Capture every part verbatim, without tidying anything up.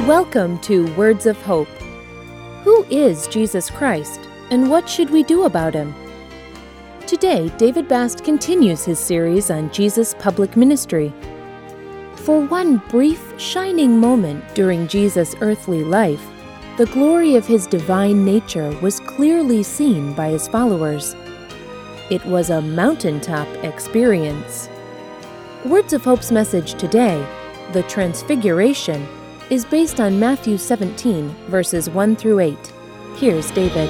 Welcome to Words of Hope. Who is Jesus Christ, and what should we do about him? Today, David Bast continues his series on Jesus' public ministry. For one brief, shining moment during Jesus' earthly life, the glory of his divine nature was clearly seen by his followers. It was a mountaintop experience. Words of Hope's message today, the Transfiguration, is based on Matthew seventeen, verses one through eight. Here's David.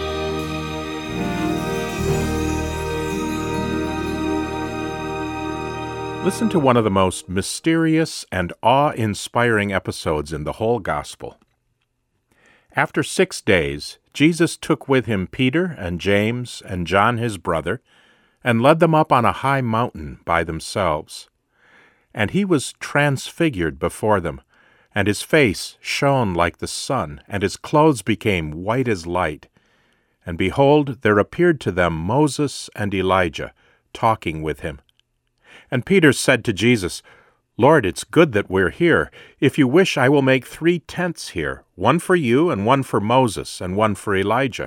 Listen to one of the most mysterious and awe-inspiring episodes in the whole Gospel. After six days, Jesus took with him Peter and James and John his brother, and led them up on a high mountain by themselves. And he was transfigured before them, and his face shone like the sun, and his clothes became white as light. And behold, there appeared to them Moses and Elijah, talking with him. And Peter said to Jesus, "Lord, it's good that we're here. If you wish, I will make three tents here, one for you, and one for Moses, and one for Elijah."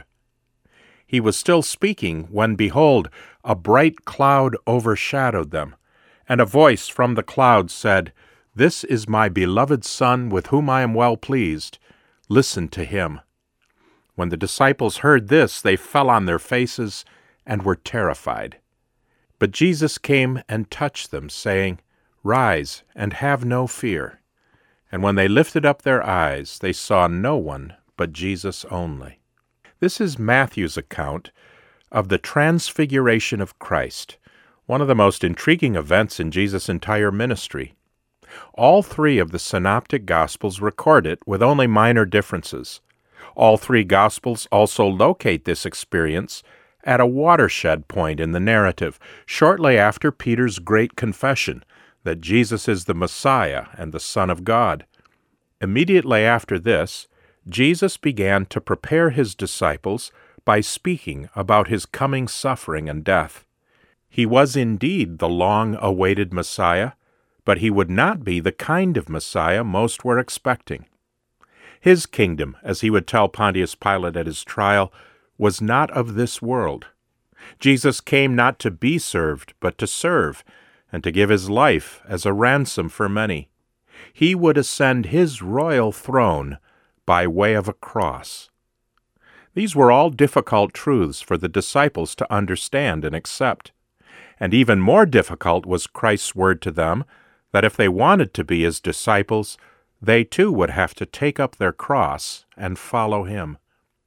He was still speaking when, behold, a bright cloud overshadowed them, and a voice from the cloud said, "This is my beloved Son, with whom I am well pleased. Listen to him." When the disciples heard this, they fell on their faces and were terrified. But Jesus came and touched them, saying, "Rise, and have no fear." And when they lifted up their eyes, they saw no one but Jesus only. This is Matthew's account of the Transfiguration of Christ, one of the most intriguing events in Jesus' entire ministry. All three of the synoptic Gospels record it with only minor differences. All three Gospels also locate this experience at a watershed point in the narrative, shortly after Peter's great confession that Jesus is the Messiah and the Son of God. Immediately after this, Jesus began to prepare his disciples by speaking about his coming suffering and death. He was indeed the long-awaited Messiah, but he would not be the kind of Messiah most were expecting. His kingdom, as he would tell Pontius Pilate at his trial, was not of this world. Jesus came not to be served, but to serve, and to give his life as a ransom for many. He would ascend his royal throne by way of a cross. These were all difficult truths for the disciples to understand and accept. And even more difficult was Christ's word to them that if they wanted to be his disciples, they too would have to take up their cross and follow him.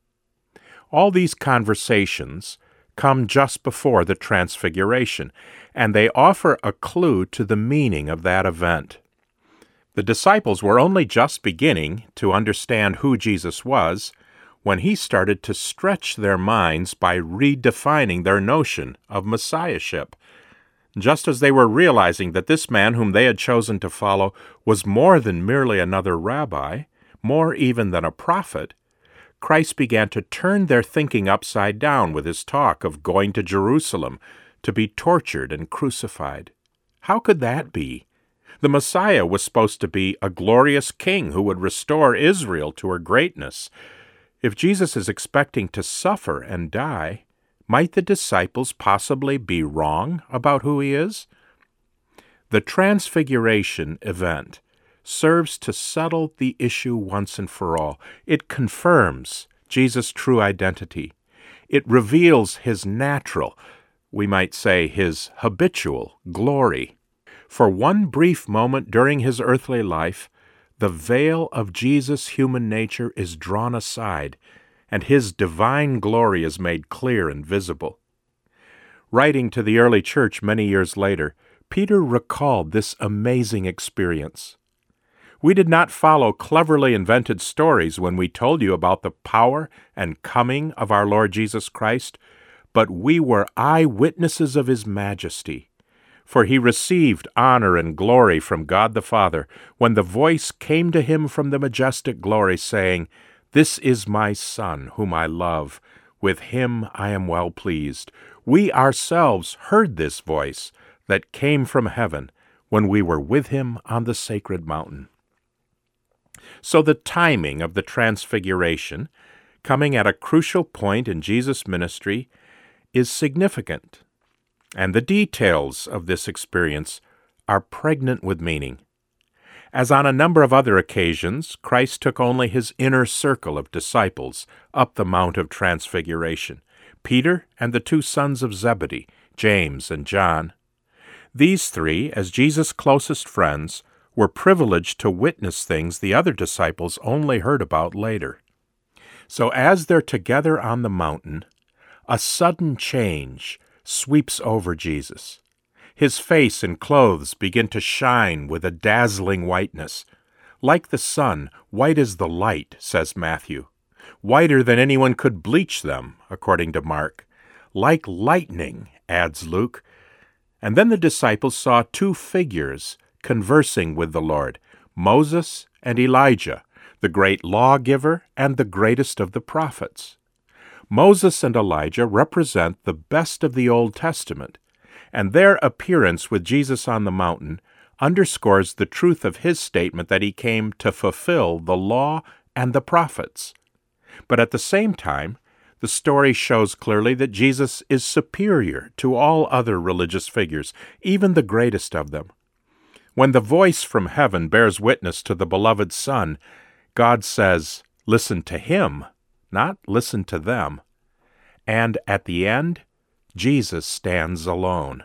All these conversations come just before the Transfiguration, and they offer a clue to the meaning of that event. The disciples were only just beginning to understand who Jesus was when he started to stretch their minds by redefining their notion of messiahship. Just as they were realizing that this man whom they had chosen to follow was more than merely another rabbi, more even than a prophet, Christ began to turn their thinking upside down with his talk of going to Jerusalem to be tortured and crucified. How could that be? The Messiah was supposed to be a glorious king who would restore Israel to her greatness. If Jesus is expecting to suffer and die, might the disciples possibly be wrong about who he is? The Transfiguration event serves to settle the issue once and for all. It confirms Jesus' true identity. It reveals his natural, we might say his habitual, glory. For one brief moment during his earthly life, the veil of Jesus' human nature is drawn aside, and his divine glory is made clear and visible. Writing to the early church many years later, Peter recalled this amazing experience. "We did not follow cleverly invented stories when we told you about the power and coming of our Lord Jesus Christ, but we were eyewitnesses of his majesty. For he received honor and glory from God the Father when the voice came to him from the majestic glory, saying, 'This is my Son, whom I love. With him I am well pleased.' We ourselves heard this voice that came from heaven when we were with him on the sacred mountain." So the timing of the transfiguration, coming at a crucial point in Jesus' ministry, is significant, and the details of this experience are pregnant with meaning. As on a number of other occasions, Christ took only his inner circle of disciples up the Mount of Transfiguration, Peter and the two sons of Zebedee, James and John. These three, as Jesus' closest friends, were privileged to witness things the other disciples only heard about later. So as they're together on the mountain, a sudden change sweeps over Jesus. His face and clothes begin to shine with a dazzling whiteness. Like the sun, white as the light, says Matthew. Whiter than anyone could bleach them, according to Mark. Like lightning, adds Luke. And then the disciples saw two figures conversing with the Lord, Moses and Elijah, the great lawgiver and the greatest of the prophets. Moses and Elijah represent the best of the Old Testament, and their appearance with Jesus on the mountain underscores the truth of his statement that he came to fulfill the law and the prophets. But at the same time, the story shows clearly that Jesus is superior to all other religious figures, even the greatest of them. When the voice from heaven bears witness to the beloved Son, God says, "Listen to him," not "listen to them." And at the end, Jesus stands alone.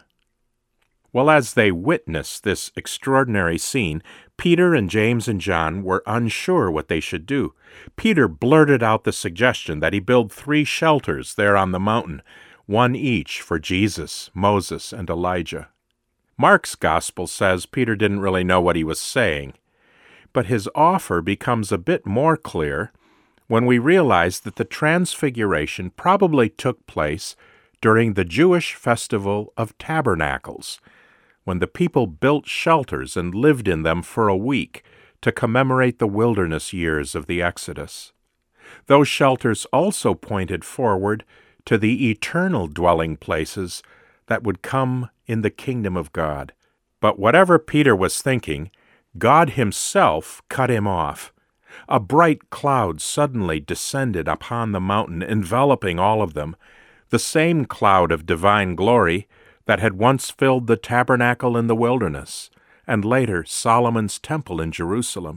Well, as they witness this extraordinary scene, Peter and James and John were unsure what they should do. Peter blurted out the suggestion that he build three shelters there on the mountain, one each for Jesus, Moses, and Elijah. Mark's gospel says Peter didn't really know what he was saying, but his offer becomes a bit more clear when we realize that the Transfiguration probably took place during the Jewish festival of Tabernacles, when the people built shelters and lived in them for a week to commemorate the wilderness years of the Exodus. Those shelters also pointed forward to the eternal dwelling places that would come in the kingdom of God. But whatever Peter was thinking, God himself cut him off. A bright cloud suddenly descended upon the mountain, enveloping all of them, the same cloud of divine glory that had once filled the tabernacle in the wilderness, and later Solomon's temple in Jerusalem.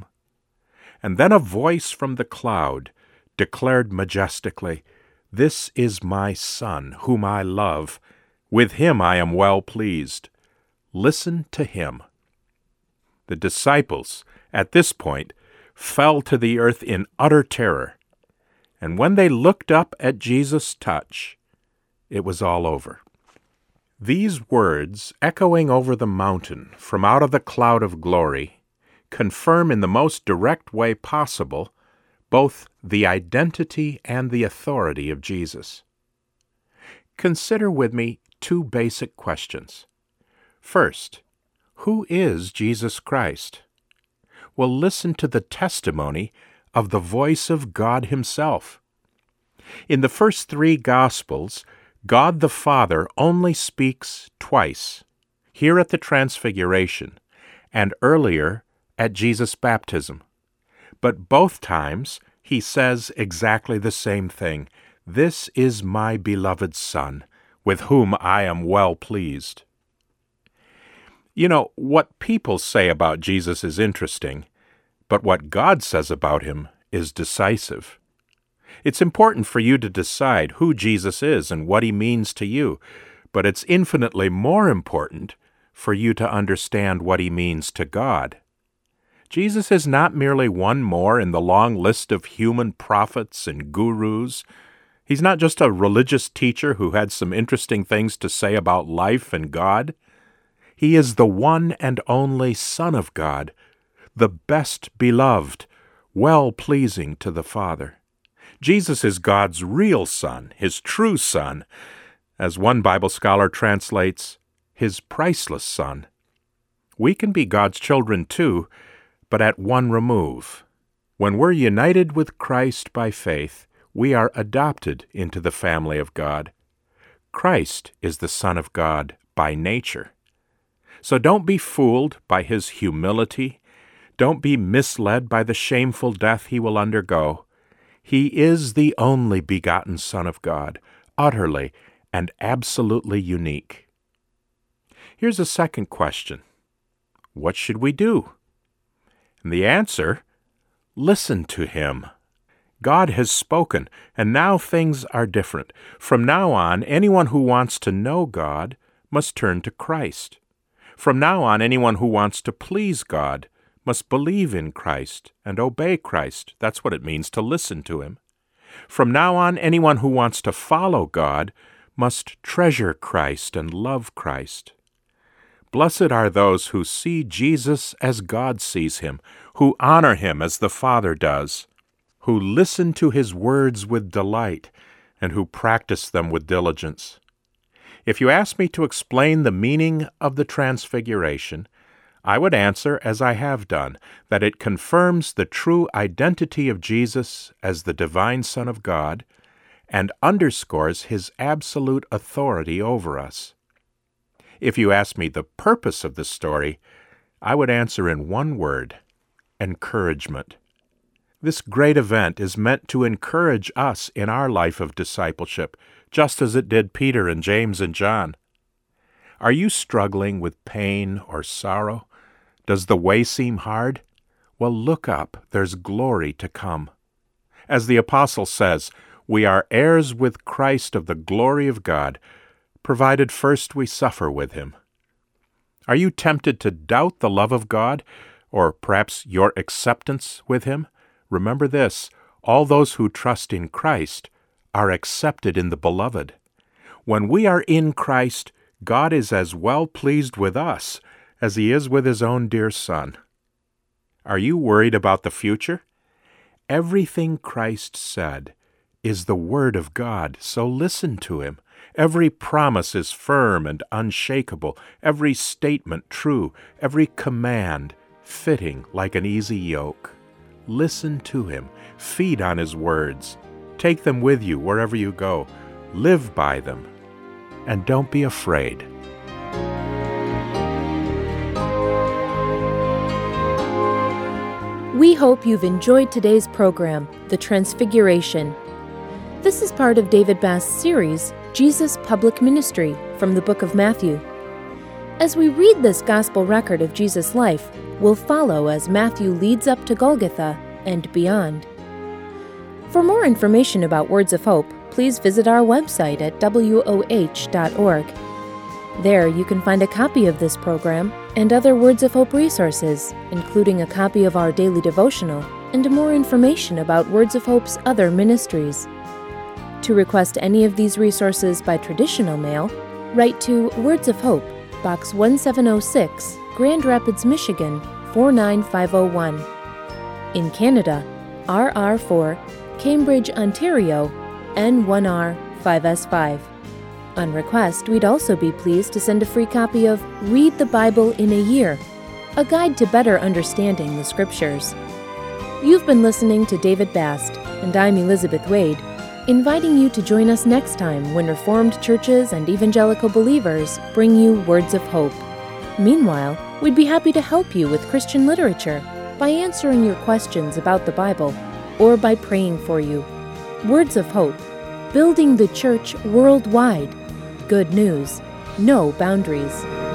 And then a voice from the cloud declared majestically, "This is my Son, whom I love. With him I am well pleased. Listen to him." The disciples, at this point, fell to the earth in utter terror, and when they looked up at Jesus' touch, it was all over. These words, echoing over the mountain from out of the cloud of glory, confirm in the most direct way possible both the identity and the authority of Jesus. Consider with me two basic questions. First, who is Jesus Christ? Well, listen to the testimony of the voice of God himself. In the first three Gospels, God the Father only speaks twice, here at the Transfiguration, and earlier at Jesus' baptism. But both times he says exactly the same thing, "This is my beloved Son, with whom I am well pleased." You know, what people say about Jesus is interesting, but what God says about him is decisive. It's important for you to decide who Jesus is and what he means to you, but it's infinitely more important for you to understand what he means to God. Jesus is not merely one more in the long list of human prophets and gurus. He's not just a religious teacher who had some interesting things to say about life and God. He is the one and only Son of God, the best beloved, well-pleasing to the Father. Jesus is God's real Son, his true Son, as one Bible scholar translates, his priceless Son. We can be God's children too, but at one remove. When we're united with Christ by faith, we are adopted into the family of God. Christ is the Son of God by nature. So don't be fooled by his humility. Don't be misled by the shameful death he will undergo. He is the only begotten Son of God, utterly and absolutely unique. Here's a second question. What should we do? And the answer, listen to him. God has spoken, and now things are different. From now on, anyone who wants to know God must turn to Christ. From now on, anyone who wants to please God must believe in Christ and obey Christ. That's what it means to listen to him. From now on, anyone who wants to follow God must treasure Christ and love Christ. Blessed are those who see Jesus as God sees him, who honor him as the Father does, who listen to his words with delight, and who practice them with diligence. If you ask me to explain the meaning of the Transfiguration, I would answer, as I have done, that it confirms the true identity of Jesus as the divine Son of God and underscores his absolute authority over us. If you ask me the purpose of the story, I would answer in one word: encouragement. This great event is meant to encourage us in our life of discipleship, just as it did Peter and James and John. Are you struggling with pain or sorrow? Does the way seem hard? Well, look up. There's glory to come. As the apostle says, we are heirs with Christ of the glory of God, provided first we suffer with him. Are you tempted to doubt the love of God, or perhaps your acceptance with him? Remember this: all those who trust in Christ are accepted in the Beloved. When we are in Christ, God is as well pleased with us as he is with his own dear Son. Are you worried about the future? Everything Christ said is the Word of God, so listen to him. Every promise is firm and unshakable, every statement true, every command fitting like an easy yoke. Listen to him, feed on his words, take them with you wherever you go, live by them, and don't be afraid. We hope you've enjoyed today's program, The Transfiguration. This is part of David Bast's series, Jesus Public Ministry, from the book of Matthew. As we read this gospel record of Jesus' life, we'll follow as Matthew leads up to Golgotha and beyond. For more information about Words of Hope, please visit our website at w o h dot org. There you can find a copy of this program and other Words of Hope resources, including a copy of our daily devotional and more information about Words of Hope's other ministries. To request any of these resources by traditional mail, write to Words of Hope, Box one seven oh six, Grand Rapids, Michigan four nine five oh one. In Canada, R R four, Cambridge, Ontario, N one R five S five. On request, we'd also be pleased to send a free copy of Read the Bible in a Year, a guide to better understanding the Scriptures. You've been listening to David Bast, and I'm Elizabeth Wade, inviting you to join us next time when Reformed churches and evangelical believers bring you Words of Hope. Meanwhile, we'd be happy to help you with Christian literature by answering your questions about the Bible or by praying for you. Words of Hope, building the church worldwide. Good news, no boundaries.